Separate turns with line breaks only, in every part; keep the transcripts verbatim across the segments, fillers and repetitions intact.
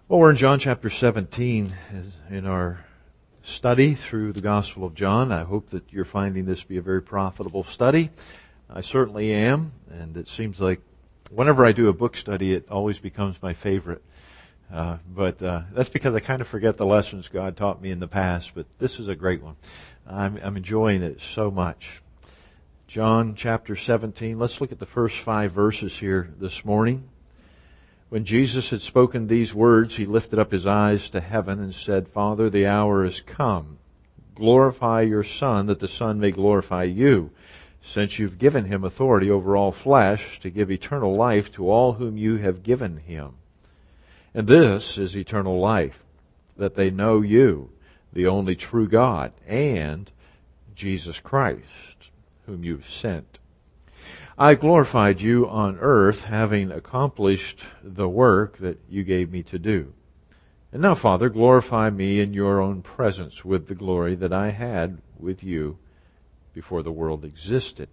Well, we're in John chapter seventeen in our study through the Gospel of John. I hope that you're finding this to be a very profitable study. I certainly am, and it seems like whenever I do a book study, it always becomes my favorite. Uh, but uh, that's because I kind of forget the lessons God taught me in the past, but this is a great one. I'm, I'm enjoying it so much. John chapter seventeen, let's look at the first five verses here this morning. When Jesus had spoken these words, he lifted up his eyes to heaven and said, Father, the hour is come. Glorify your Son, that the Son may glorify you, since you've given him authority over all flesh to give eternal life to all whom you have given him. And this is eternal life, that they know you, the only true God, and Jesus Christ, whom you've sent. I glorified you on earth, having accomplished the work that you gave me to do. And now, Father, glorify me in your own presence with the glory that I had with you before the world existed.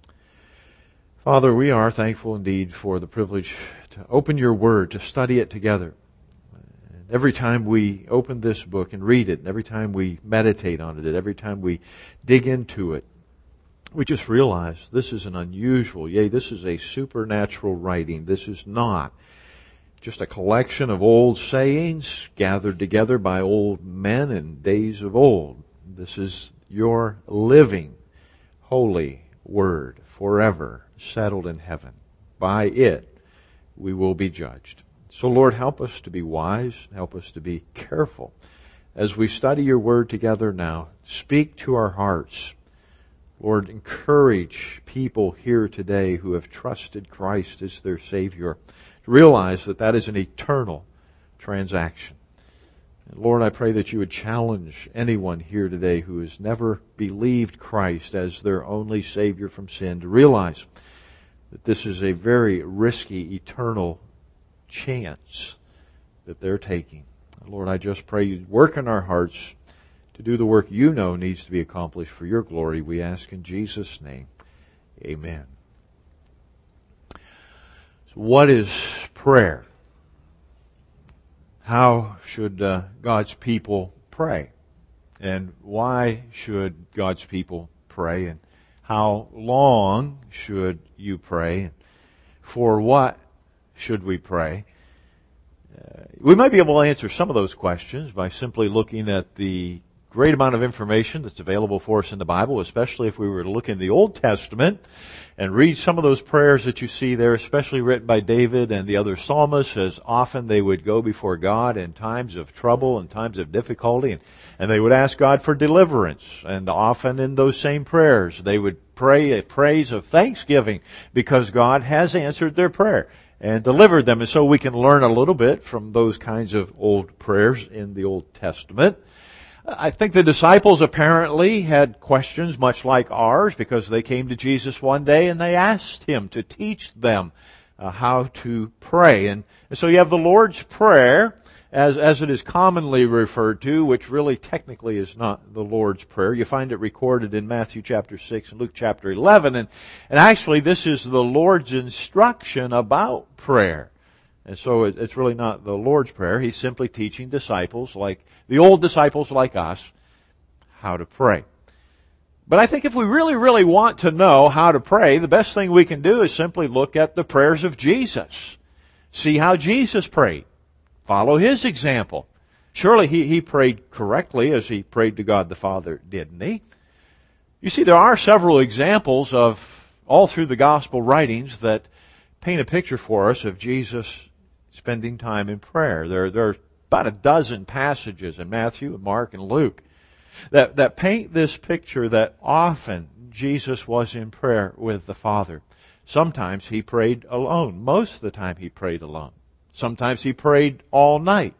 Father, we are thankful indeed for the privilege to open your word, to study it together. And every time we open this book and read it, and every time we meditate on it, and every time we dig into it, we just realize this is an unusual, yea, this is a supernatural writing. This is not just a collection of old sayings gathered together by old men in days of old. This is your living, holy word, forever settled in heaven. By it, we will be judged. So, Lord, help us to be wise. Help us to be careful. As we study your word together now, speak to our hearts. Lord, encourage people here today who have trusted Christ as their Savior to realize that that is an eternal transaction. And Lord, I pray that you would challenge anyone here today who has never believed Christ as their only Savior from sin to realize that this is a very risky, eternal chance that they're taking. Lord, I just pray you'd work in our hearts to do the work you know needs to be accomplished for your glory. We ask in Jesus' name. Amen. So what is prayer? How should uh, God's people pray? And why should God's people pray? And how long should you pray? For what should we pray? Uh, we might be able to answer some of those questions by simply looking at the great amount of information that's available for us in the Bible, especially if we were to look in the Old Testament and read some of those prayers that you see there, especially written by David and the other psalmists, as often they would go before God in times of trouble and times of difficulty, and, and they would ask God for deliverance. And often in those same prayers, they would pray a praise of thanksgiving because God has answered their prayer and delivered them. And so we can learn a little bit from those kinds of old prayers in the Old Testament. I think the disciples apparently had questions much like ours because they came to Jesus one day and they asked Him to teach them uh, how to pray. And, and so you have the Lord's Prayer, as, as it is commonly referred to, which really technically is not the Lord's Prayer. You find it recorded in Matthew chapter six and Luke chapter eleven. And, and actually this is the Lord's instruction about prayer. And so it's really not the Lord's Prayer. He's simply teaching disciples, like the old disciples like us, how to pray. But I think if we really, really want to know how to pray, the best thing we can do is simply look at the prayers of Jesus. See how Jesus prayed. Follow His example. Surely he, he prayed correctly as He prayed to God the Father, didn't He? You see, there are several examples of all through the Gospel writings that paint a picture for us of Jesus spending time in prayer. There, there are about a dozen passages in Matthew and Mark and Luke that, that paint this picture that often Jesus was in prayer with the Father. Sometimes He prayed alone. Most of the time He prayed alone. Sometimes He prayed all night.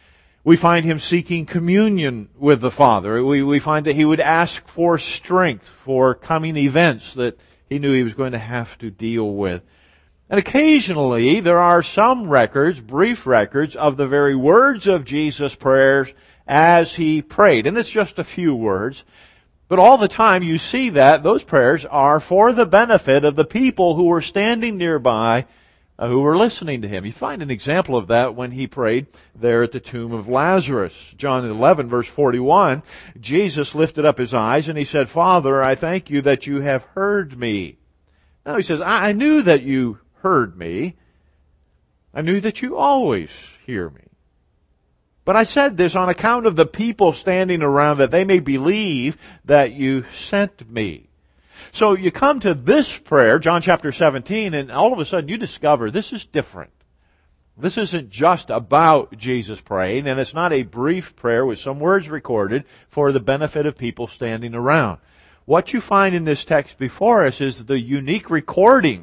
We find Him seeking communion with the Father. We, we find that He would ask for strength for coming events that He knew He was going to have to deal with. And occasionally there are some records, brief records, of the very words of Jesus' prayers as He prayed. And it's just a few words. But all the time you see that those prayers are for the benefit of the people who were standing nearby uh, who were listening to him. You find an example of that when he prayed there at the tomb of Lazarus. John eleven, verse forty-one, Jesus lifted up his eyes and he said, Father, I thank you that you have heard me. Now he says, I, I knew that you heard me. I knew that you always hear me. But I said this on account of the people standing around, that they may believe that you sent me. So you come to this prayer, John chapter seventeen, and all of a sudden you discover this is different. This isn't just about Jesus praying, and it's not a brief prayer with some words recorded for the benefit of people standing around. What you find in this text before us is the unique recording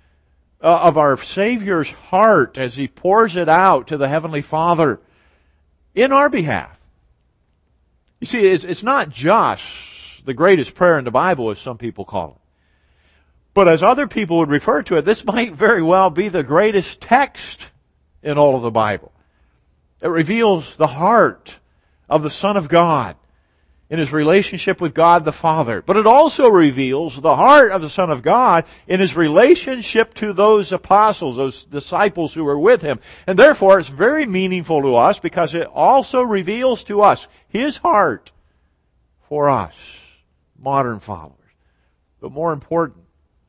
of our Savior's heart as He pours it out to the Heavenly Father in our behalf. You see, it's, it's not just the greatest prayer in the Bible, as some people call it. But as other people would refer to it, this might very well be the greatest text in all of the Bible. It reveals the heart of the Son of God in His relationship with God the Father. But it also reveals the heart of the Son of God in His relationship to those apostles, those disciples who were with Him. And therefore, it's very meaningful to us because it also reveals to us His heart for us, modern followers. But more important,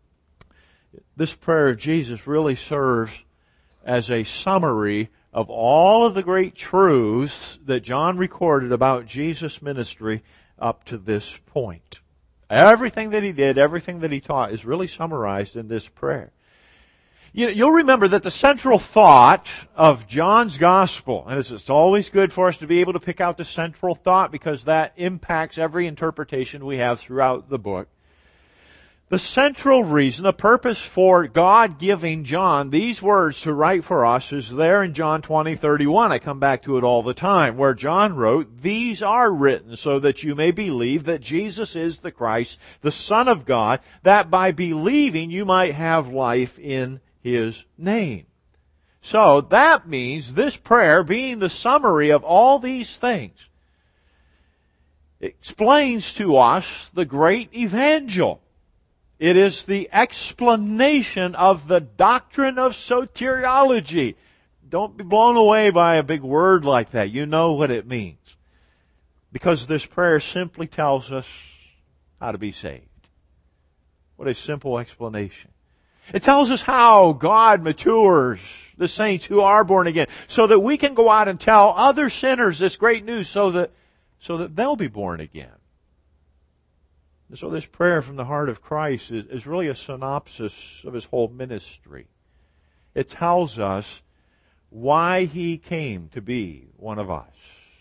this prayer of Jesus really serves as a summary of all of the great truths that John recorded about Jesus' ministry up to this point. Everything that He did, everything that He taught is really summarized in this prayer. You know, you'll remember that the central thought of John's Gospel, and it's, it's always good for us to be able to pick out the central thought because that impacts every interpretation we have throughout the book. The central reason, the purpose for God giving John these words to write for us is there in John twenty thirty-one. I come back to it all the time, where John wrote, "These are written so that you may believe that Jesus is the Christ, the Son of God, that by believing you might have life in His name." So that means this prayer, being the summary of all these things, explains to us the great evangel. It is the explanation of the doctrine of soteriology. Don't be blown away by a big word like that. You know what it means. Because this prayer simply tells us how to be saved. What a simple explanation. It tells us how God matures the saints who are born again, so that we can go out and tell other sinners this great news so that, so that they'll be born again. So this prayer from the heart of Christ is, is really a synopsis of His whole ministry. It tells us why He came to be one of us.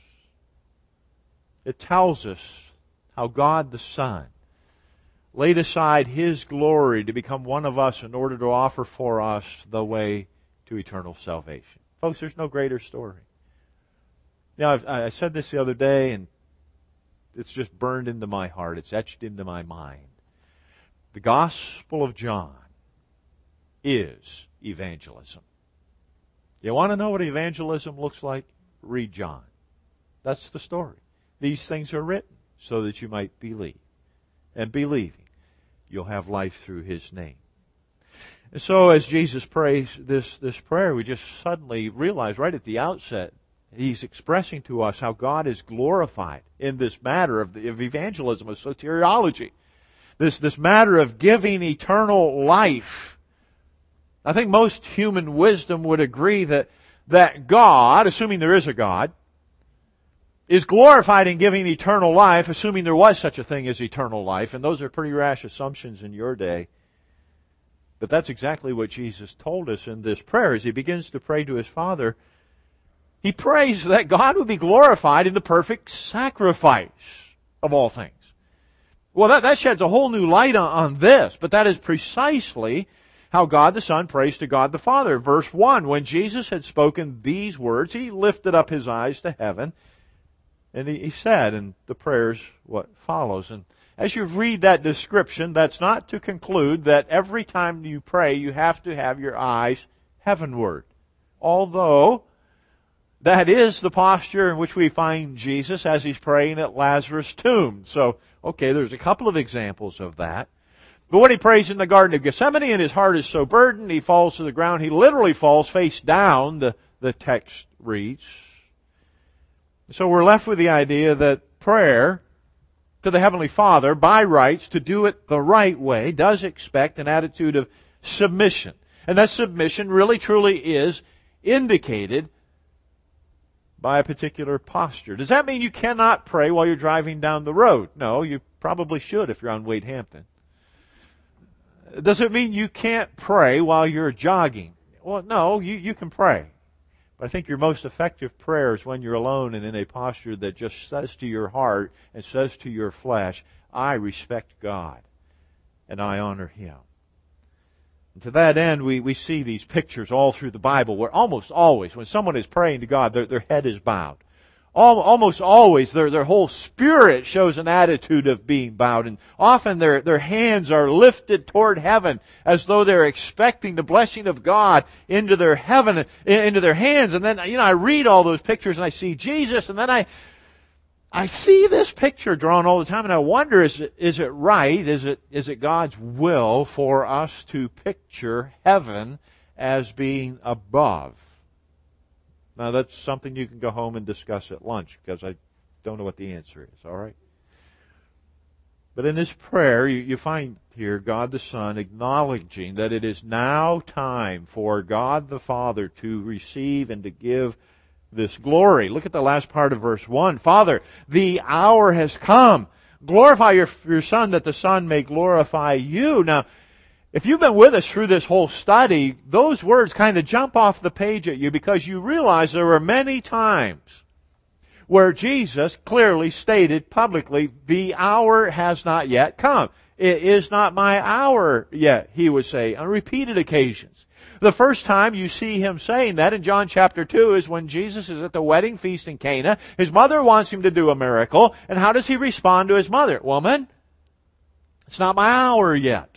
It tells us how God the Son laid aside His glory to become one of us in order to offer for us the way to eternal salvation. Folks, there's no greater story. Now, I've, I said this the other day, and it's just burned into my heart. It's etched into my mind. The Gospel of John is evangelism. You want to know what evangelism looks like? Read John. That's the story. These things are written so that you might believe. And believing, you'll have life through His name. And so as Jesus prays this, this prayer, we just suddenly realize right at the outset, He's expressing to us how God is glorified in this matter of, the, of evangelism, of soteriology. This, this matter of giving eternal life. I think most human wisdom would agree that, that God, assuming there is a God, is glorified in giving eternal life, assuming there was such a thing as eternal life. And those are pretty rash assumptions in your day. But that's exactly what Jesus told us in this prayer as He begins to pray to His Father. He prays that God would be glorified in the perfect sacrifice of all things. Well, that, that sheds a whole new light on, on this, but that is precisely how God the Son prays to God the Father. Verse one, when Jesus had spoken these words, He lifted up His eyes to heaven, and He, he said, and the prayer's what follows. And as you read that description, that's not to conclude that every time you pray, you have to have your eyes heavenward. Although that is the posture in which we find Jesus as He's praying at Lazarus' tomb. So, okay, there's a couple of examples of that.
But when he prays in the Garden of Gethsemane and his heart is so burdened, he falls to the ground. He literally falls face down, the, the text reads. So we're left with the idea that prayer to the Heavenly Father, by rights, to do it the right way, does expect an attitude of submission. And that submission really truly is indicated by a particular posture. Does that mean you cannot pray while you're driving down the road? No, you probably should if you're on Wade Hampton. Does it mean you can't pray while you're jogging? Well, no, you, you can pray. But I think your most effective prayer is when you're alone and in a posture that just says to your heart and says to your flesh, I respect God and I honor Him. And to that end, we, we see these pictures all through the Bible where almost always, when someone is praying to God, their, their head is bowed. All, almost always, their, their whole spirit shows an attitude of being bowed. And often their, their hands are lifted toward heaven as though they're expecting the blessing of God into their heaven, into their hands. And then, you know, I read all those pictures and I see Jesus, and then I, I see this picture drawn all the time, and I wonder, is it, is it right? Is it, is it God's will for us to picture heaven as being above? Now, that's something you can go home and discuss at lunch, because I don't know what the answer is, all right? But in this prayer, you, you find here God the Son acknowledging that it is now time for God the Father to receive and to give this glory. Look at the last part of verse one. Father, the hour has come. Glorify your, your Son, that the Son may glorify you. Now, if you've been with us through this whole study, those words kind of jump off the page at you, because you realize there were many times where Jesus clearly stated publicly, the hour has not yet come. It is not my hour yet, He would say on repeated occasions. The first time you see Him saying that in John chapter two is when Jesus is at the wedding feast in Cana. His mother wants Him to do a miracle. And how does He respond to His mother? Woman, it's not my hour yet.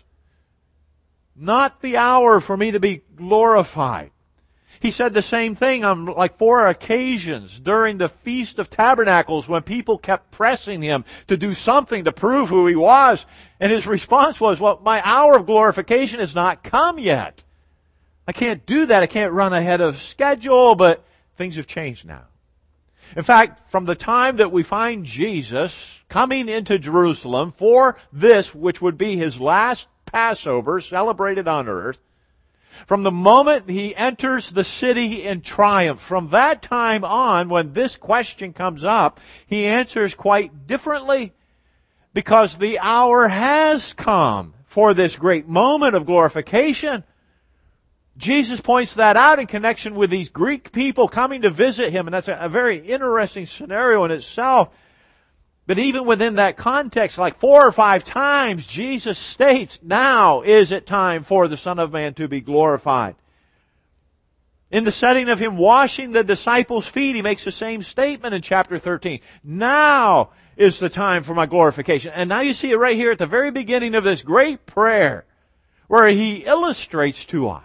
Not the hour for me to be glorified. He said the same thing on like four occasions during the Feast of Tabernacles when people kept pressing Him to do something to prove who He was. And His response was, well, my hour of glorification has not come yet. I can't do that. I can't run ahead of schedule, but things have changed now. In fact, from the time that we find Jesus coming into Jerusalem for this, which would be His last Passover celebrated on earth, from the moment He enters the city in triumph, from that time on, when this question comes up, He answers quite differently, because the hour has come for this great moment of glorification. Jesus points that out in connection with these Greek people coming to visit Him, and that's a, a very interesting scenario in itself. But even within that context, like four or five times, Jesus states, now is it time for the Son of Man to be glorified. In the setting of Him washing the disciples' feet, He makes the same statement in chapter thirteen. Now is the time for my glorification. And now you see it right here at the very beginning of this great prayer, where He illustrates to us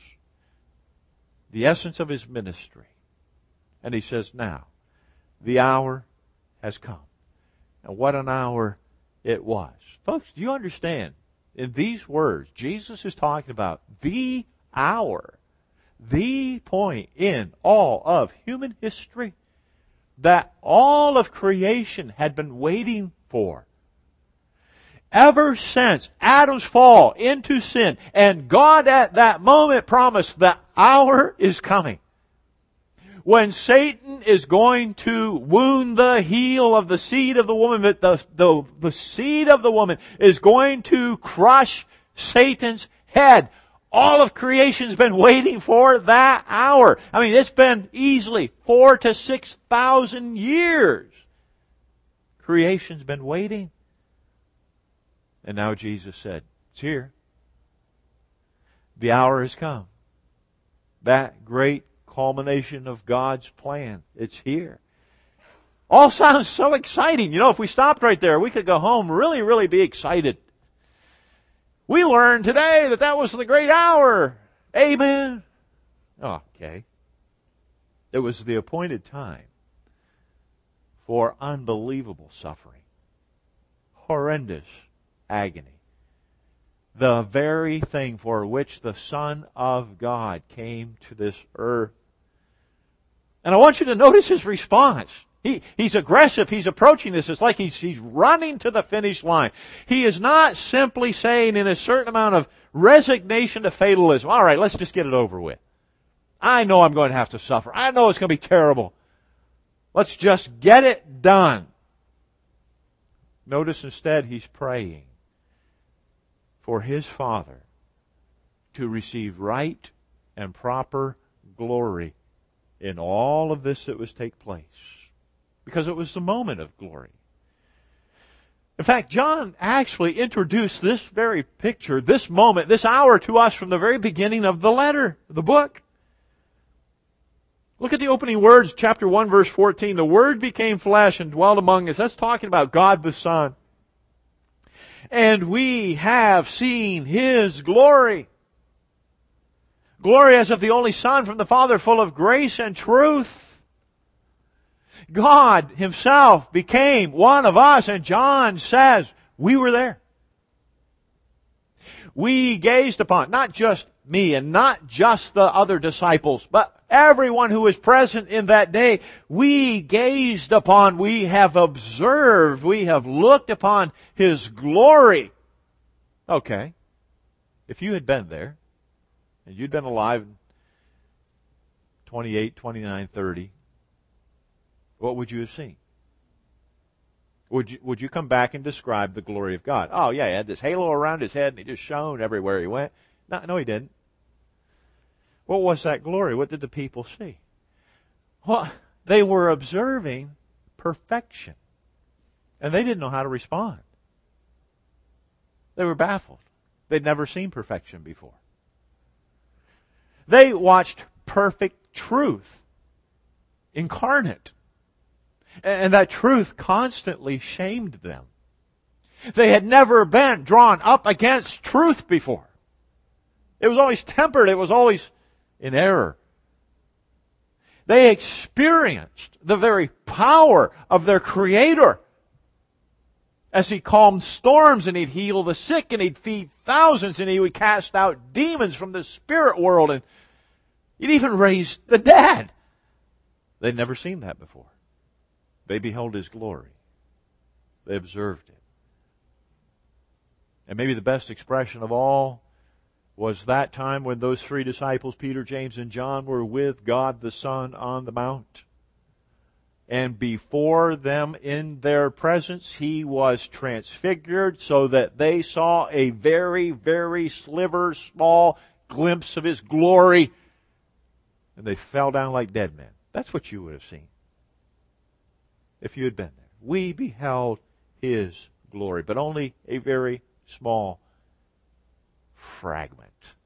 the essence of His ministry. And He says, now, the hour has come. And what an hour it was. Folks, do you understand? In these words, Jesus is talking about the hour, the point in all of human history that all of creation had been waiting for. Ever since Adam's fall into sin, and God at that moment promised the hour is coming when Satan is going to wound the heel of the seed of the woman, but the, the, the seed of the woman is going to crush Satan's head. All of creation's been waiting for that hour. I mean, it's been easily four to six thousand years. Creation's been waiting. And now Jesus said, it's here. The hour has come. That great culmination of God's plan. It's here. All sounds so exciting. You know, if we stopped right there, we could go home really, really be excited. We learned today that that was the great hour. Amen. Okay. It was the appointed time for unbelievable suffering, horrendous agony, the very thing for which the Son of God came to this earth. And I want you to notice his response. He, he's aggressive. He's approaching this. It's like he's, he's running to the finish line. He is not simply saying in a certain amount of resignation to fatalism, all right, let's just get it over with. I know I'm going to have to suffer. I know it's going to be terrible. Let's just get it done. Notice instead he's praying for his Father to receive right and proper glory in all of this that was take place. Because it was the moment of glory. In fact, John actually introduced this very picture, this moment, this hour to us from the very beginning of the letter, the book. Look at the opening words, chapter one, verse fourteen. The Word became flesh and dwelt among us. That's talking about God the Son. And we have seen His glory. Glory as of the only Son from the Father, full of grace and truth. God Himself became one of us, and John says, we were there. We gazed upon, not just me and not just the other disciples, but everyone who was present in that day. We gazed upon, we have observed, we have looked upon His glory. Okay. If you had been there, and you'd been alive in twenty-eight, twenty-nine, thirty, what would you have seen? Would you, would you come back and describe the glory of God? Oh yeah, he had this halo around his head and he just shone everywhere he went. No, no he didn't. What was that glory? What did the people see? Well, they were observing perfection. And they didn't know how to respond. They were baffled. They'd never seen perfection before. They watched perfect truth incarnate. And that truth constantly shamed them. They had never been drawn up against truth before. It was always tempered. It was always in error. They experienced the very power of their Creator as He calmed storms and He'd heal the sick and He'd feed thousands and He would cast out demons from the spirit world and He'd even raise the dead. They'd never seen that before. They beheld His glory. They observed it. And maybe the best expression of all was that time when those three disciples, Peter, James, and John, were with God the Son on the mount. And before them in their presence, He was transfigured so that they saw a very, very sliver, small glimpse of His glory. And they fell down like dead men. That's what you would have seen if you had been there. We beheld His glory, but only a very small fragment.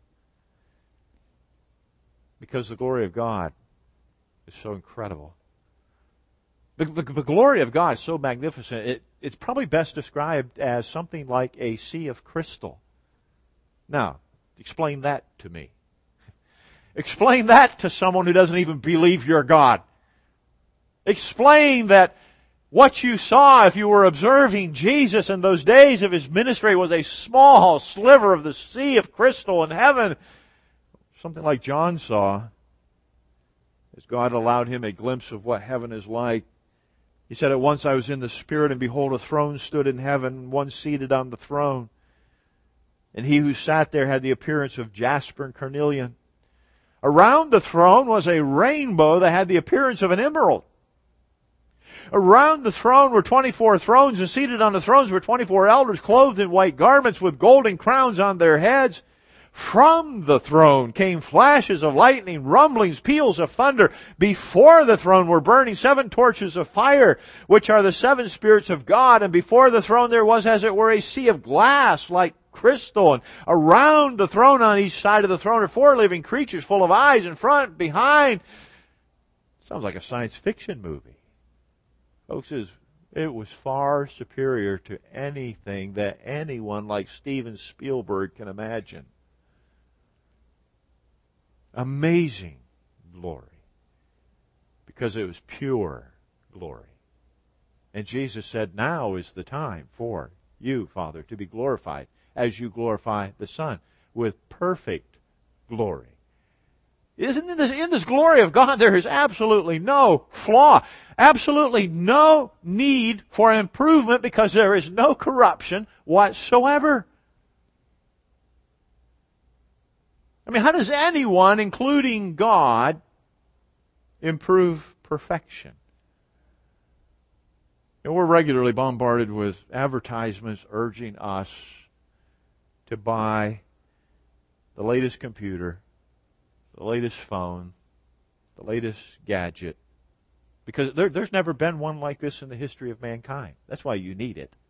Because the glory of God is so incredible. The, the, the glory of God is so magnificent, it, it's probably best described as something like a sea of crystal. Now, explain that to me. Explain that to someone who doesn't even believe you're God. Explain that what you saw if you were observing Jesus in those days of His ministry was a small sliver of the sea of crystal in heaven. Something like John saw as God allowed him a glimpse of what heaven is like. He said, "At once I was in the Spirit, and behold, a throne stood in heaven, and one seated on the throne. And He who sat there had the appearance of jasper and carnelian. Around the throne was a rainbow that had the appearance of an emerald. Around the throne were twenty-four thrones, and seated on the thrones were twenty-four elders, clothed in white garments with golden crowns on their heads. From the throne came flashes of lightning, rumblings, peals of thunder. Before the throne were burning seven torches of fire, which are the seven spirits of God. And before the throne there was, as it were, a sea of glass like crystal. And around the throne on each side of the throne are four living creatures full of eyes in front, behind." Sounds like a science fiction movie. Folks, it was far superior to anything that anyone like Steven Spielberg can imagine. Amazing glory. Because it was pure glory. And Jesus said, now is the time for you, Father, to be glorified as you glorify the Son with perfect glory. Isn't in this, in this glory of God there is absolutely no flaw, absolutely no need for improvement because there is no corruption whatsoever. I mean, how does anyone, including God, improve perfection? You know, we're regularly bombarded with advertisements urging us to buy the latest computer, the latest phone, the latest gadget, because there, there's never been one like this in the history of mankind. That's why you need it.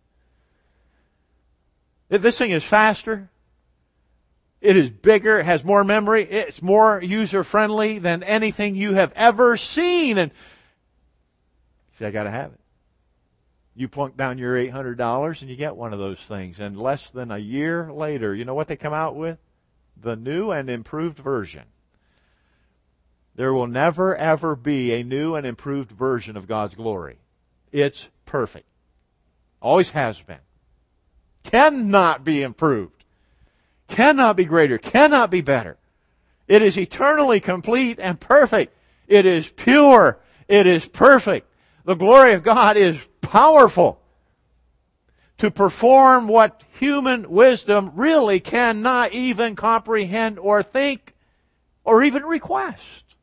If this thing is faster, it is bigger, it has more memory, it's more user-friendly than anything you have ever seen. And you say, I got to have it. You plunk down your eight hundred dollars and you get one of those things. And less than a year later, you know what they come out with? The new and improved version. There will never, ever be a new and improved version of God's glory. It's perfect. Always has been. Cannot be improved. Cannot be greater. Cannot be better. It is eternally complete and perfect. It is pure. It is perfect. The glory of God is powerful to perform what human wisdom really cannot even comprehend or think or even request.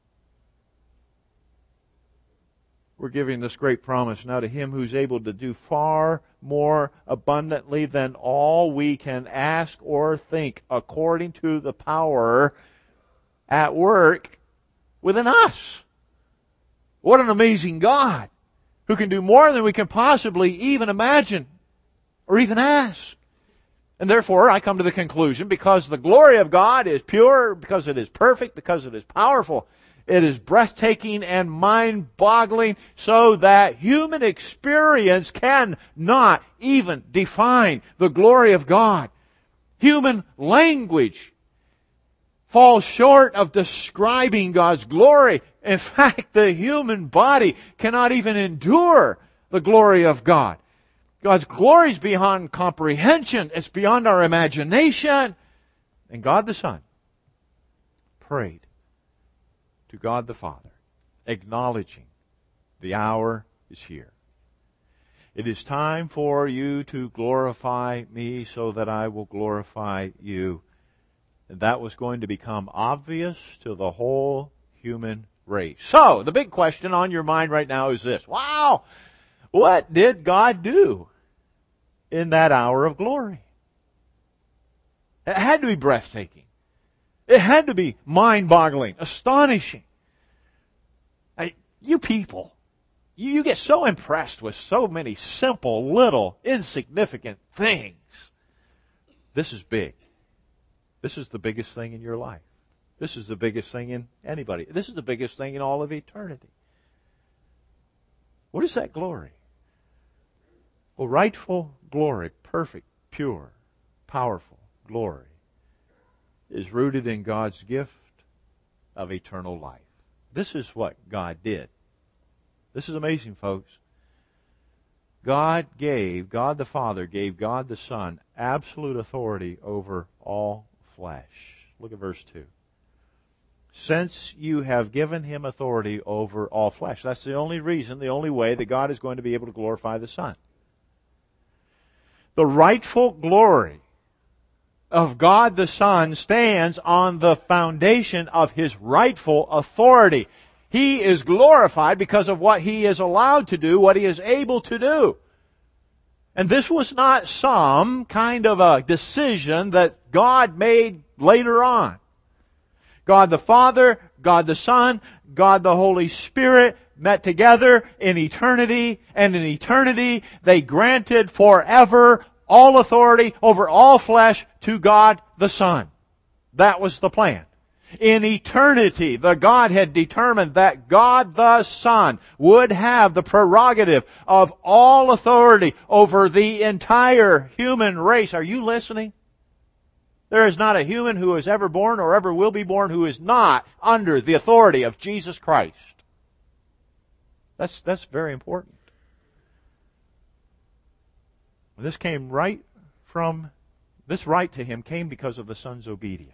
We're giving this great promise now to Him who's able to do far more abundantly than all we can ask or think, according to the power at work within us. What an amazing God, who can do more than we can possibly even imagine or even ask. And therefore, I come to the conclusion, because the glory of God is pure, because it is perfect, because it is powerful, it is breathtaking and mind-boggling, so that human experience cannot even define the glory of God. Human language falls short of describing God's glory. In fact, the human body cannot even endure the glory of God. God's glory is beyond comprehension. It's beyond our imagination. And God the Son prayed to God the Father, acknowledging the hour is here. It is time for you to glorify me so that I will glorify you. And that was going to become obvious to the whole human race. So, the big question on your mind right now is this. Wow! What did God do in that hour of glory? It had to be breathtaking. It had to be mind-boggling, astonishing. I, you people, you, you get so impressed with so many simple, little, insignificant things. This is big. This is the biggest thing in your life. This is the biggest thing in anybody. This is the biggest thing in all of eternity. What is that glory? Well, rightful glory, perfect, pure, powerful glory, is rooted in God's gift of eternal life. This is what God did. This is amazing, folks. God gave, God the Father gave God the Son absolute authority over all flesh. Look at verse two. Since you have given Him authority over all flesh. That's the only reason, the only way that God is going to be able to glorify the Son. The rightful glory of God the Son stands on the foundation of His rightful authority. He is glorified because of what He is allowed to do, what He is able to do. And this was not some kind of a decision that God made later on. God the Father, God the Son, God the Holy Spirit met together in eternity, and in eternity they granted forever all authority over all flesh to God the Son. That was the plan. In eternity, the Godhead determined that God the Son would have the prerogative of all authority over the entire human race. Are you listening? There is not a human who is ever born or ever will be born who is not under the authority of Jesus Christ. That's, that's very important. This came right from this right to him came because of the Son's obedience.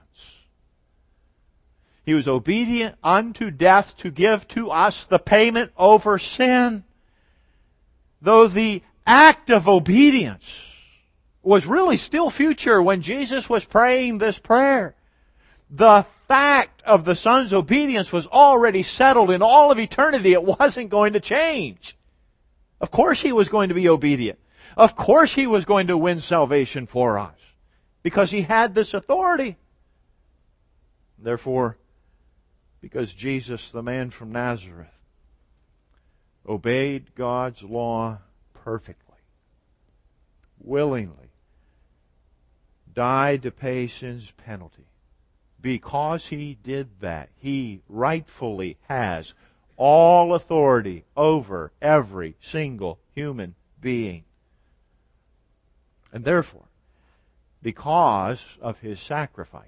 He was obedient unto death to give to us the payment over sin. Though the act of obedience was really still future when Jesus was praying this prayer, the fact of the Son's obedience was already settled in all of eternity. It wasn't going to change. Of course He was going to be obedient. Of course He was going to win salvation for us, because He had this authority. Therefore, because Jesus, the man from Nazareth, obeyed God's law perfectly, willingly, died to pay sin's penalty. Because He did that, He rightfully has all authority over every single human being. And therefore, because of His sacrifice,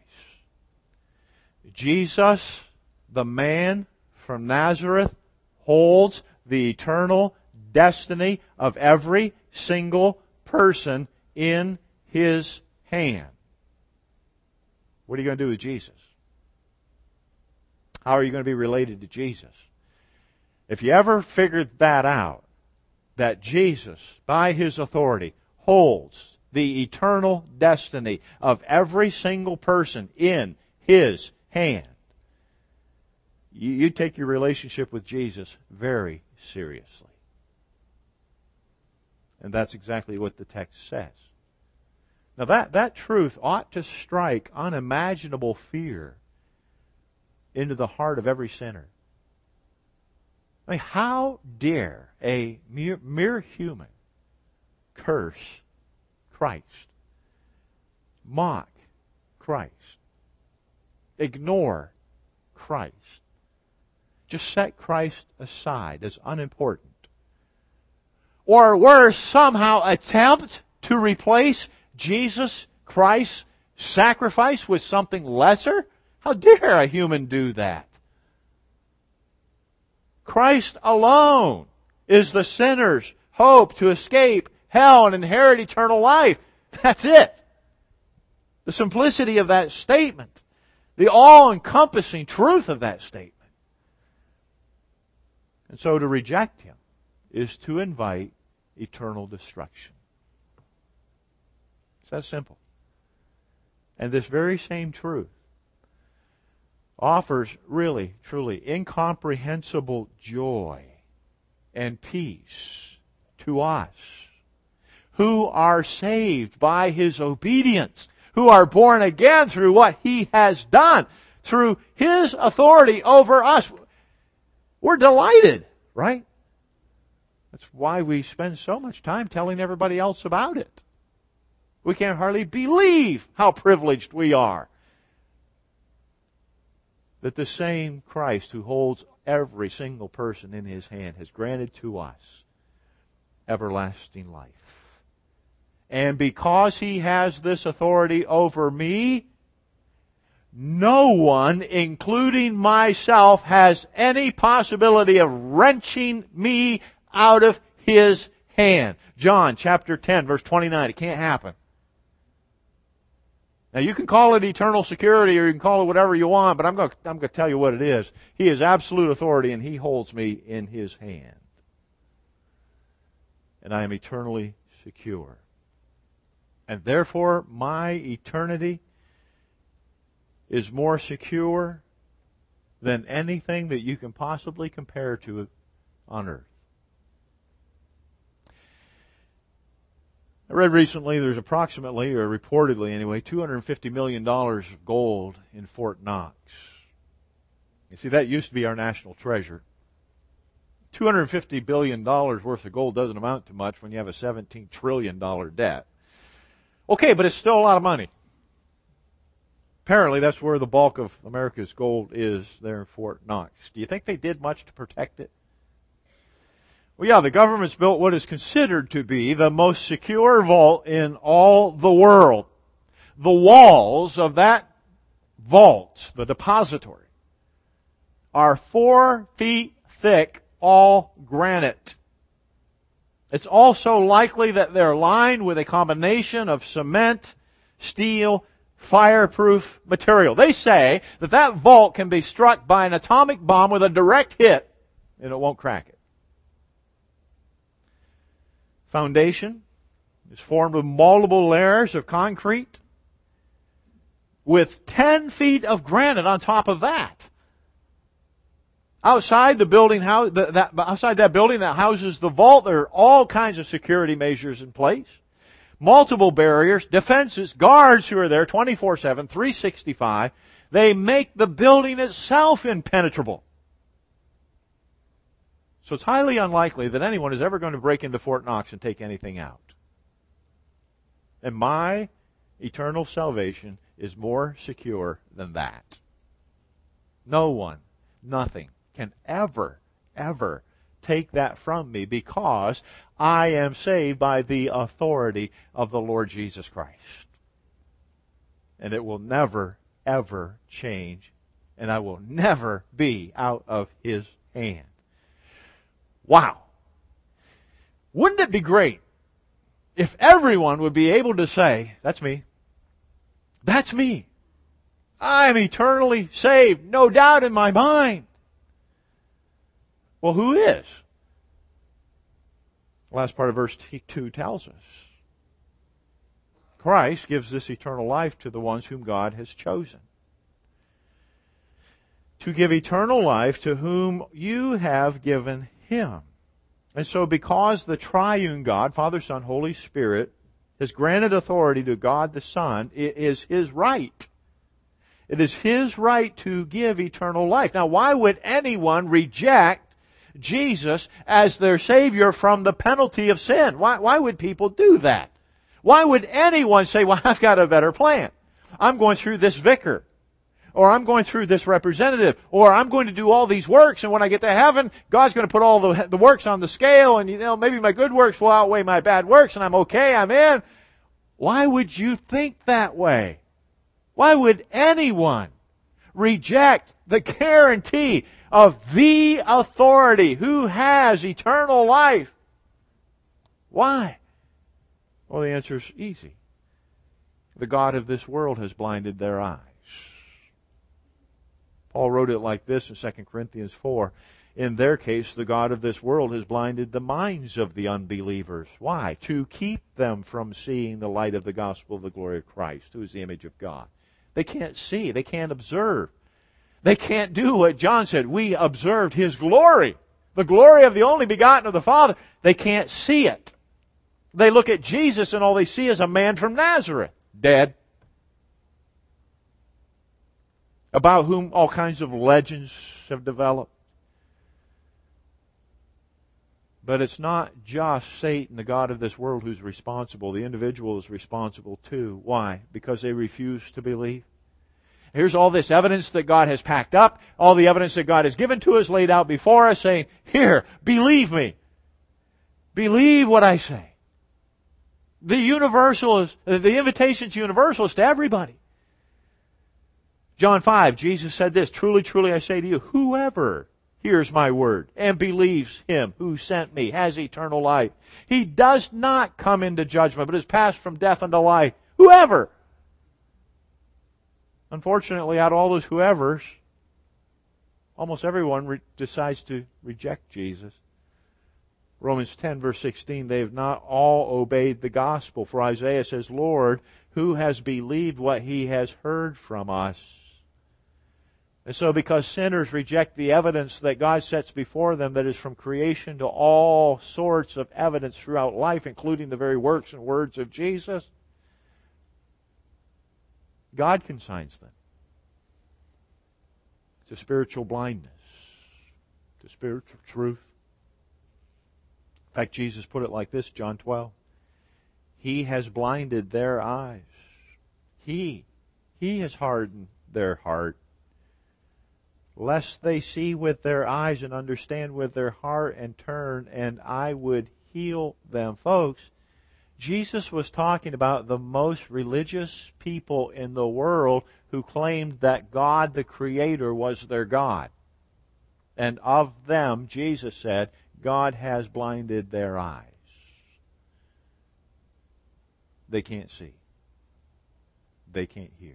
Jesus, the man from Nazareth, holds the eternal destiny of every single person in His hand. What are you going to do with Jesus? How are you going to be related to Jesus? If you ever figured that out, that Jesus, by His authority, holds the eternal destiny of every single person in His hand, you, you take your relationship with Jesus very seriously. And that's exactly what the text says. Now that, that truth ought to strike unimaginable fear into the heart of every sinner. I mean, how dare a mere, mere human curse Christ, mock Christ, ignore Christ, just set Christ aside as unimportant, or worse, somehow attempt to replace Jesus Christ's sacrifice with something lesser? How dare a human do that? Christ alone is the sinner's hope to escape hell and inherit eternal life. That's it. The simplicity of that statement. The all-encompassing truth of that statement. And so to reject Him is to invite eternal destruction. It's that simple. And this very same truth offers really, truly incomprehensible joy and peace to us who are saved by His obedience, who are born again through what He has done, through His authority over us. We're delighted, right? That's why we spend so much time telling everybody else about it. We can't hardly believe how privileged we are that the same Christ who holds every single person in His hand has granted to us everlasting life. And because He has this authority over me, no one, including myself, has any possibility of wrenching me out of His hand. John chapter ten, verse twenty-nine. It can't happen. Now you can call it eternal security or you can call it whatever you want, but I'm going to, I'm going to tell you what it is. He has absolute authority and He holds me in His hand. And I am eternally secure. And therefore my eternity is more secure than anything that you can possibly compare to on earth. I read recently there's approximately, or reportedly anyway, two hundred fifty million dollars of gold in Fort Knox. You see, that used to be our national treasure. two hundred fifty billion dollars worth of gold doesn't amount to much when you have a seventeen trillion dollars debt. Okay, but it's still a lot of money. Apparently that's where the bulk of America's gold is, there in Fort Knox. Do you think they did much to protect it? Well, yeah, the government's built what is considered to be the most secure vault in all the world. The walls of that vault, the depository, are four feet thick, all granite. It's also likely that they're lined with a combination of cement, steel, fireproof material. They say that that vault can be struck by an atomic bomb with a direct hit and it won't crack it. Foundation is formed of multiple layers of concrete with ten feet of granite on top of that. Outside the building, house, that, outside that building that houses the vault, there are all kinds of security measures in place. Multiple barriers, defenses, guards who are there twenty-four seven, three sixty-five. They make the building itself impenetrable. So it's highly unlikely that anyone is ever going to break into Fort Knox and take anything out. And my eternal salvation is more secure than that. No one, nothing can ever, ever take that from me because I am saved by the authority of the Lord Jesus Christ. And it will never, ever change, and I will never be out of His hand. Wow. Wouldn't it be great if everyone would be able to say, that's me. That's me. I'm eternally saved, no doubt in my mind. Well, who is? The last part of verse two tells us. Christ gives this eternal life to the ones whom God has chosen. To give eternal life to whom you have given Him. And so because the triune God, Father, Son, Holy Spirit, has granted authority to God the Son, it is His right. It is His right to give eternal life. Now, why would anyone reject Jesus as their Savior from the penalty of sin? Why, why would people do that? Why would anyone say, well, I've got a better plan. I'm going through this vicar. Or I'm going through this representative. Or I'm going to do all these works, and when I get to heaven, God's going to put all the, the works on the scale, and you know, maybe my good works will outweigh my bad works, and I'm okay, I'm in. Why would you think that way? Why would anyone reject the guarantee of the authority who has eternal life? Why? Well, the answer is easy. The God of this world has blinded their eyes. Paul wrote it like this in Second Corinthians four. In their case, the God of this world has blinded the minds of the unbelievers. Why? To keep them from seeing the light of the gospel of the glory of Christ, who is the image of God. They can't see. They can't observe. They can't do what John said. We observed His glory. The glory of the only begotten of the Father. They can't see it. They look at Jesus and all they see is a man from Nazareth. Dead. About whom all kinds of legends have developed. But it's not just Satan, the God of this world, who's responsible. The individual is responsible too. Why? Because they refuse to believe. Here's all this evidence that God has packed up, all the evidence that God has given to us, laid out before us, saying, here, believe me. Believe what I say. The universal is, the invitation is universal, is to everybody. John five, Jesus said this, truly, truly I say to you, whoever hears my word and believes Him who sent me has eternal life. He does not come into judgment, but is passed from death unto life. Whoever. Unfortunately, out of all those whoever's, almost everyone re- decides to reject Jesus. Romans ten, verse sixteen, they have not all obeyed the gospel. For Isaiah says, Lord, who has believed what he has heard from us? And so because sinners reject the evidence that God sets before them that is from creation to all sorts of evidence throughout life, including the very works and words of Jesus, God consigns them to spiritual blindness, to spiritual truth. In fact, Jesus put it like this, John twelve. He has blinded their eyes. He, He has hardened their heart, lest they see with their eyes and understand with their heart and turn, and I would heal them. Folks, Jesus was talking about the most religious people in the world who claimed that God the Creator was their God. And of them, Jesus said, God has blinded their eyes. They can't see. they can't hear.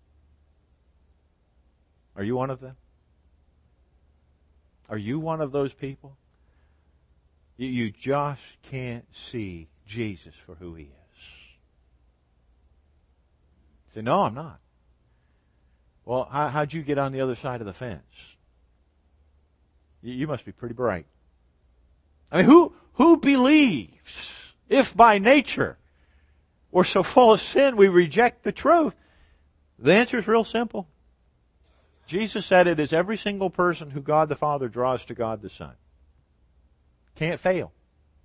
Are you one of them? Are you one of those people? You, you just can't see Jesus for who He is. Say, no, I'm not. Well, how, how'd you get on the other side of the fence? You, you must be pretty bright. I mean, who, who believes if by nature we're so full of sin we reject the truth? The answer is real simple. Jesus said it is every single person who God the Father draws to God the Son. Can't fail.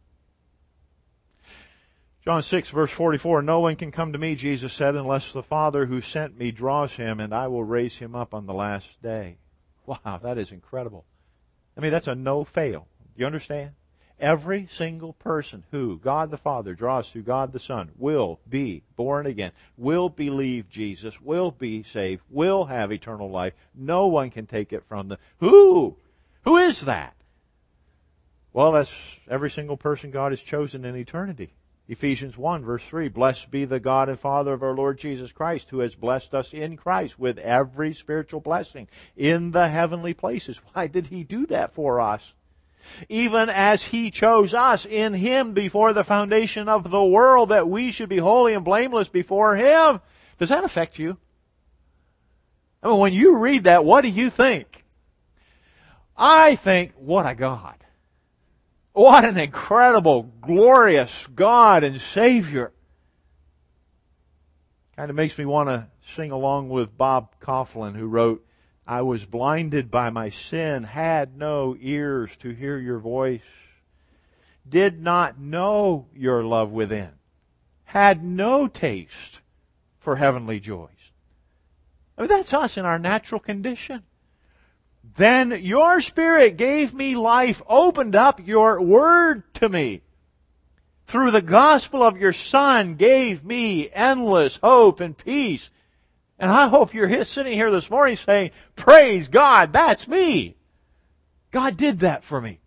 John six, verse forty-four, no one can come to me, Jesus said, unless the Father who sent me draws him, and I will raise him up on the last day. Wow, that is incredible. I mean, that's a no-fail. Do you understand? Every single person who God the Father draws through God the Son will be born again, will believe Jesus, will be saved, will have eternal life. No one can take it from them. Who? Who is that? Well, that's every single person God has chosen in eternity. Ephesians one, verse three, blessed be the God and Father of our Lord Jesus Christ, who has blessed us in Christ with every spiritual blessing in the heavenly places. Why did He do that for us? Even as He chose us in Him before the foundation of the world, that we should be holy and blameless before Him. Does that affect you? I mean, when you read that, what do you think? I think, what a God. What an incredible, glorious God and Savior. Kind of makes me want to sing along with Bob Coughlin, who wrote, I was blinded by my sin, had no ears to hear your voice, did not know your love within, had no taste for heavenly joys. I mean, that's us in our natural condition. Then your Spirit gave me life, opened up your Word to me. Through the gospel of your Son gave me endless hope and peace. And I hope you're sitting here this morning saying, praise God, that's me. God did that for me.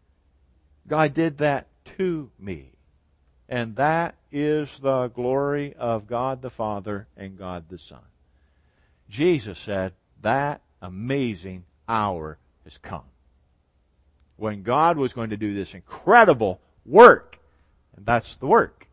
God did that to me. And that is the glory of God the Father and God the Son. Jesus said, that amazing hour has come when God was going to do this incredible work. And that's the work.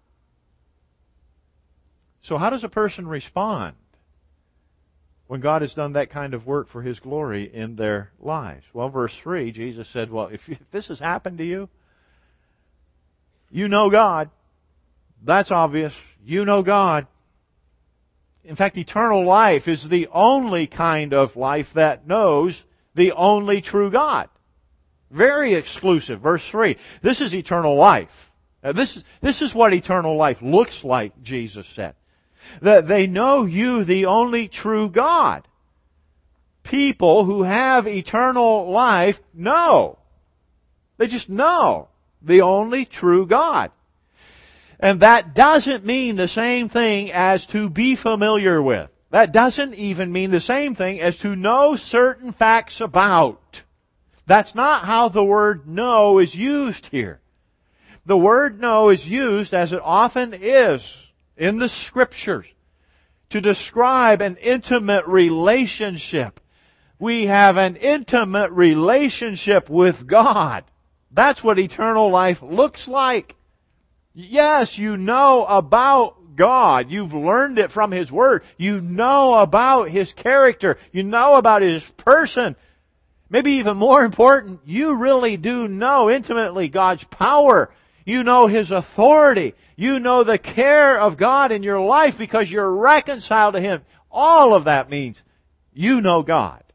So how does a person respond when God has done that kind of work for His glory in their lives? Well, verse three, Jesus said, well, if, if this has happened to you, you know God. That's obvious. You know God. In fact, eternal life is the only kind of life that knows the only true God. Very exclusive. Verse three. This is eternal life. Now, this, this is what eternal life looks like, Jesus said. That they know you, the only true God. People who have eternal life know. They just know the only true God. And that doesn't mean the same thing as to be familiar with. That doesn't even mean the same thing as to know certain facts about. That's not how the word know is used here. The word know is used, as it often is in the Scriptures, to describe an intimate relationship. We have an intimate relationship with God. That's what eternal life looks like. Yes, you know about God. You've learned it from His Word. You know about His character. You know about His person. Maybe even more important, you really do know intimately God's power. You know His authority. You know the care of God in your life because you're reconciled to Him. All of that means you know God.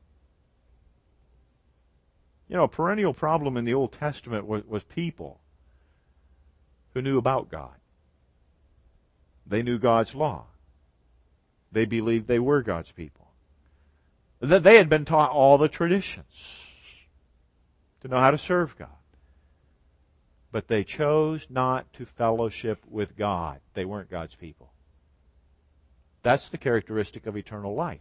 You know, a perennial problem in the Old Testament was, was people who knew about God. They knew God's law. They believed they were God's people. That they had been taught all the traditions to know how to serve God. But they chose not to fellowship with God. They weren't God's people. That's the characteristic of eternal life.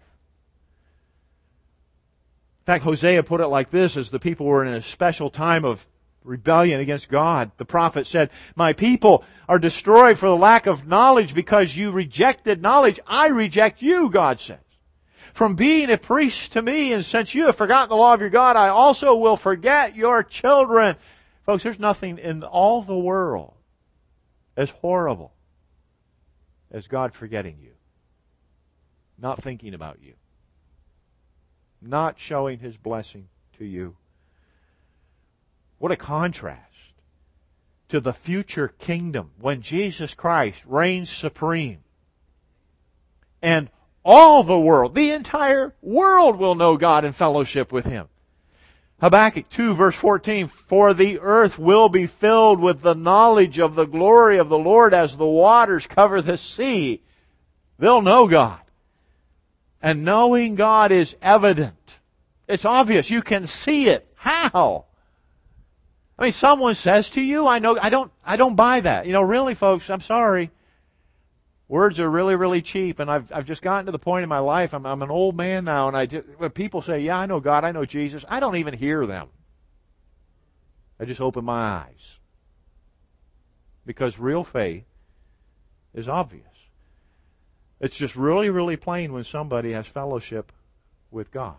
In fact, Hosea put it like this, as the people were in a special time of rebellion against God. The prophet said, "My people are destroyed for the lack of knowledge because you rejected knowledge. I reject you," God says. "From being a priest to me, and since you have forgotten the law of your God, I also will forget your children." Folks, there's nothing in all the world as horrible as God forgetting you. Not thinking about you. Not showing His blessing to you. What a contrast to the future kingdom when Jesus Christ reigns supreme. And all the world, the entire world will know God and fellowship with Him. Habakkuk two verse fourteen, "For the earth will be filled with the knowledge of the glory of the Lord as the waters cover the sea." They'll know God. And knowing God is evident. It's obvious. You can see it. How? I mean, someone says to you, I know, I don't, I don't buy that. You know, really folks, I'm sorry. Words are really, really cheap, and I've I've just gotten to the point in my life. I'm I'm an old man now, and I just, when people say, "Yeah, I know God, I know Jesus," I don't even hear them. I just open my eyes, because real faith is obvious. It's just really, really plain when somebody has fellowship with God.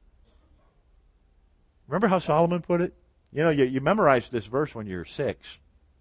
Remember how Solomon put it? You know, you, you memorized this verse when you were six.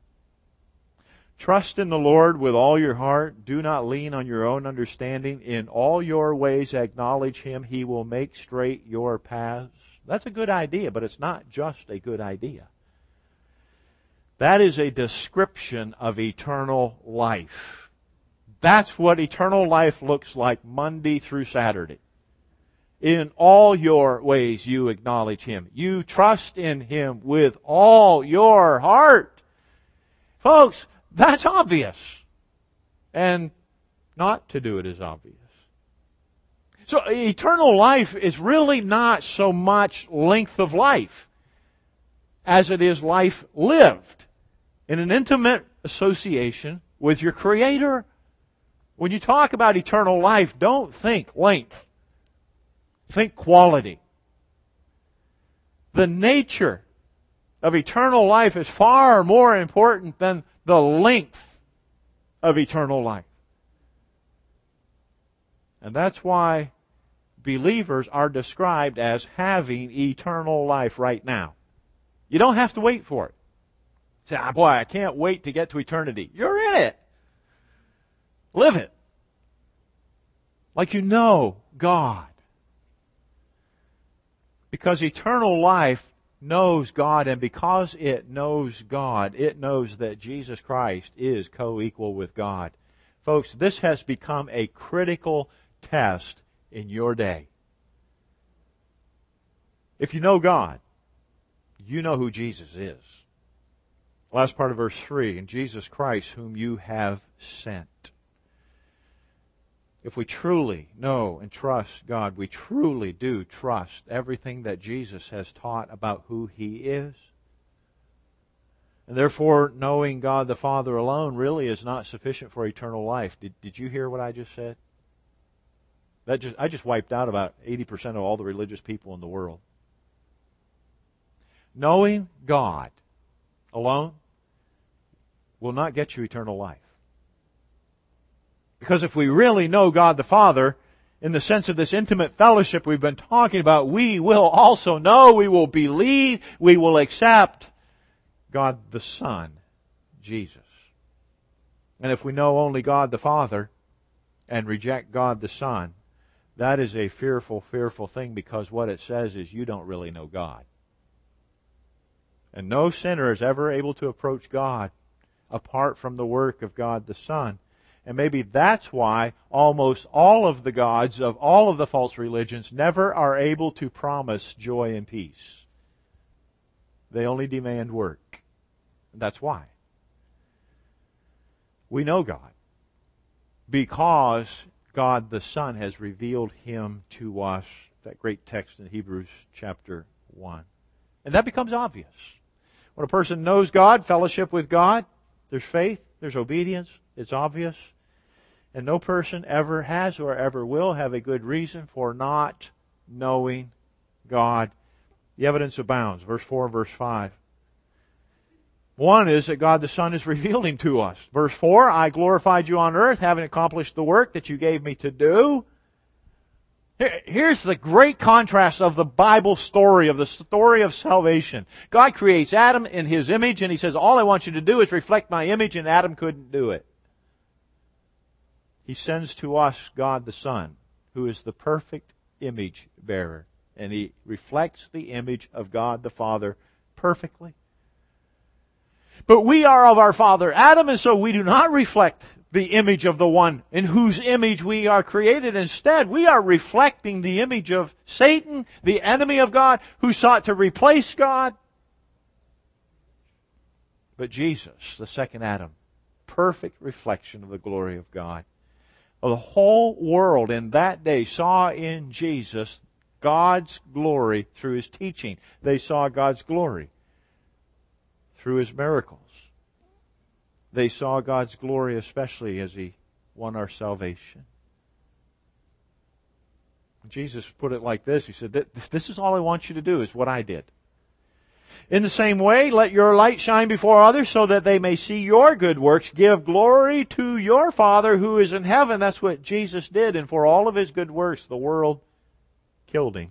"Trust in the Lord with all your heart. Do not lean on your own understanding. In all your ways acknowledge Him. He will make straight your paths." That's a good idea, but it's not just a good idea. That is a description of eternal life. That's what eternal life looks like Monday through Saturday. In all your ways you acknowledge Him. You trust in Him with all your heart. Folks, that's obvious. And not to do it is obvious. So eternal life is really not so much length of life as it is life lived in an intimate association with your Creator. When you talk about eternal life, don't think length. Think quality. The nature of eternal life is far more important than the length of eternal life. And that's why believers are described as having eternal life right now. You don't have to wait for it. Say, ah, boy, I can't wait to get to eternity. You're in it. Live it. Like you know God. Because eternal life knows God, and because it knows God, it knows that Jesus Christ is co-equal with God. Folks, this has become a critical test in your day. If you know God, you know who Jesus is. Last part of verse three, "And Jesus Christ whom you have sent." If we truly know and trust God, we truly do trust everything that Jesus has taught about who He is. And therefore, knowing God the Father alone really is not sufficient for eternal life. Did, did you hear what I just said? That just I just wiped out about eighty percent of all the religious people in the world. Knowing God alone will not get you eternal life. Because if we really know God the Father, in the sense of this intimate fellowship we've been talking about, we will also know, we will believe, we will accept God the Son, Jesus. And if we know only God the Father and reject God the Son, that is a fearful, fearful thing, because what it says is you don't really know God. And no sinner is ever able to approach God apart from the work of God the Son. And maybe that's why almost all of the gods of all of the false religions never are able to promise joy and peace. They only demand work. That's why. We know God because God the Son has revealed Him to us. That great text in Hebrews chapter one. And that becomes obvious. When a person knows God, fellowship with God, there's faith, there's obedience, it's obvious. And no person ever has or ever will have a good reason for not knowing God. The evidence abounds. Verse four and verse five. One is that God the Son is revealed him to us. Verse four, I glorified you on earth, having accomplished the work that you gave me to do. Here's the great contrast of the Bible story, of the story of salvation. God creates Adam in His image, and He says, all I want you to do is reflect my image, and Adam couldn't do it. He sends to us God the Son, who is the perfect image bearer, and He reflects the image of God the Father perfectly. But we are of our father Adam, and so we do not reflect the image of the one in whose image we are created. Instead, we are reflecting the image of Satan, the enemy of God, who sought to replace God. But Jesus, the second Adam, perfect reflection of the glory of God. Well, the whole world in that day saw in Jesus God's glory through His teaching. They saw God's glory through His miracles. They saw God's glory especially as He won our salvation. Jesus put it like this. He said, this is all I want you to do, is what I did. In the same way, let your light shine before others so that they may see your good works. Give glory to your Father who is in heaven. That's what Jesus did. And for all of His good works, the world killed Him.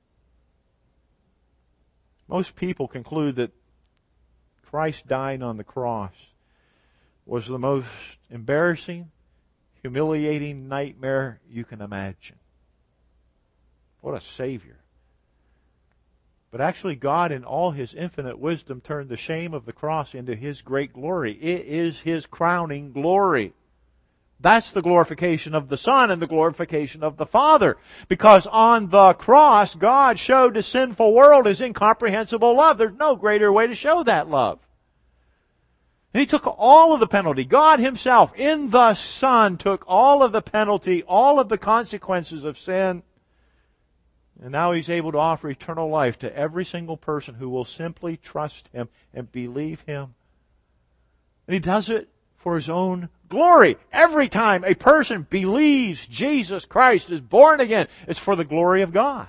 Most people conclude that Christ dying on the cross was the most embarrassing, humiliating nightmare you can imagine. What a Savior. But actually, God in all His infinite wisdom turned the shame of the cross into His great glory. It is His crowning glory. That's the glorification of the Son and the glorification of the Father. Because on the cross, God showed the sinful world His incomprehensible love. There's no greater way to show that love. And He took all of the penalty. God Himself, in the Son, took all of the penalty, all of the consequences of sin. And now He's able to offer eternal life to every single person who will simply trust Him and believe Him. And He does it for His own glory. Every time a person believes Jesus Christ is born again, it's for the glory of God.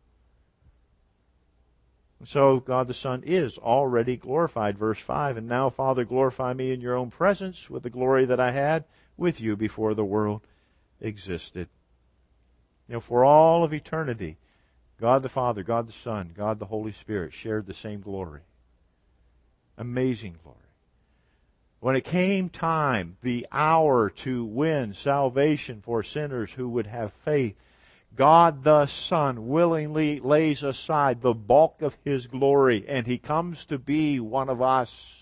So God the Son is already glorified. Verse five, and now, Father, glorify me in your own presence with the glory that I had with you before the world existed. You know, for all of eternity, God the Father, God the Son, God the Holy Spirit shared the same glory. Amazing glory. When it came time, the hour to win salvation for sinners who would have faith, God the Son willingly lays aside the bulk of His glory, and He comes to be one of us.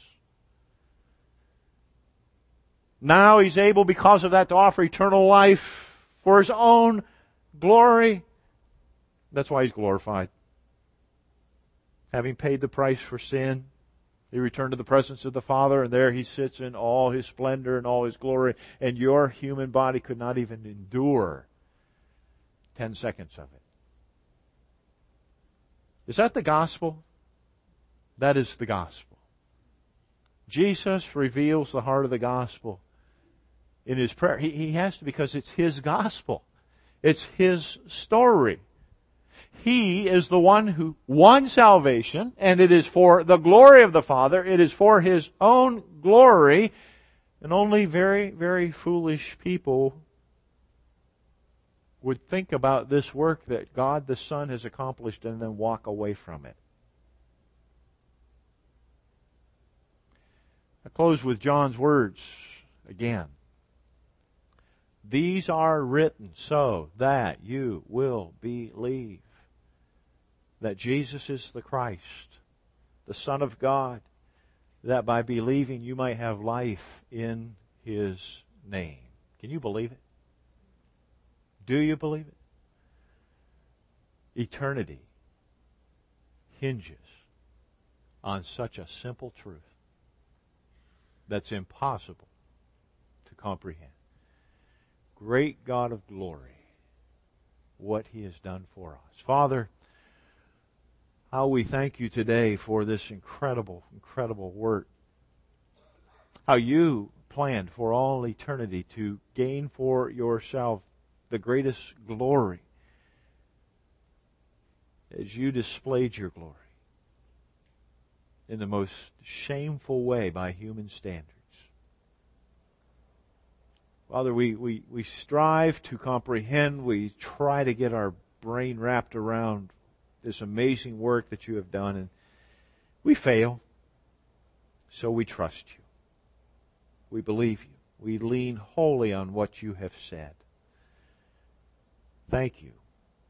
Now He's able, because of that, to offer eternal life for His own glory. That's why He's glorified. Having paid the price for sin, He returned to the presence of the Father, and there He sits in all His splendor and all His glory, and your human body could not even endure ten seconds of it. Is that the gospel? That is the gospel. Jesus reveals the heart of the gospel in His prayer. He, he has to, because it's His gospel. It's His story. He is the one who won salvation, and it is for the glory of the Father. It is for His own glory, and only very, very foolish people would think about this work that God the Son has accomplished and then walk away from it. I close with John's words again. These are written so that you will believe that Jesus is the Christ, the Son of God, that by believing you might have life in His name. Can you believe it? Do you believe it? Eternity hinges on such a simple truth that's impossible to comprehend. Great God of glory, what He has done for us. Father, how we thank You today for this incredible, incredible work. How You planned for all eternity to gain for Yourself the greatest glory as You displayed Your glory. in the most shameful way by human standards. Father, we, we, we strive to comprehend, we try to get our brain wrapped around this amazing work that you have done, and we fail. So we trust you. We believe you. We lean wholly on what you have said. Thank you.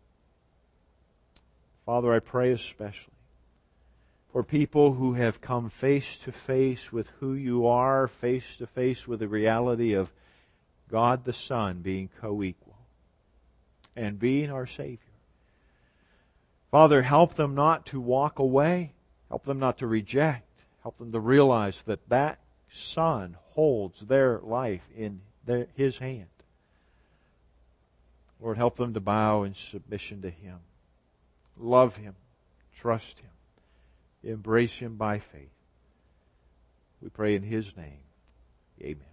Father, I pray especially for people who have come face to face with who you are, face to face with the reality of God the Son being co-equal and being our Savior. Father, help them not to walk away. Help them not to reject. Help them to realize that that Son holds their life in their, His hand. Lord, help them to bow in submission to Him. Love Him. Trust Him. Embrace Him by faith. We pray in His name. Amen.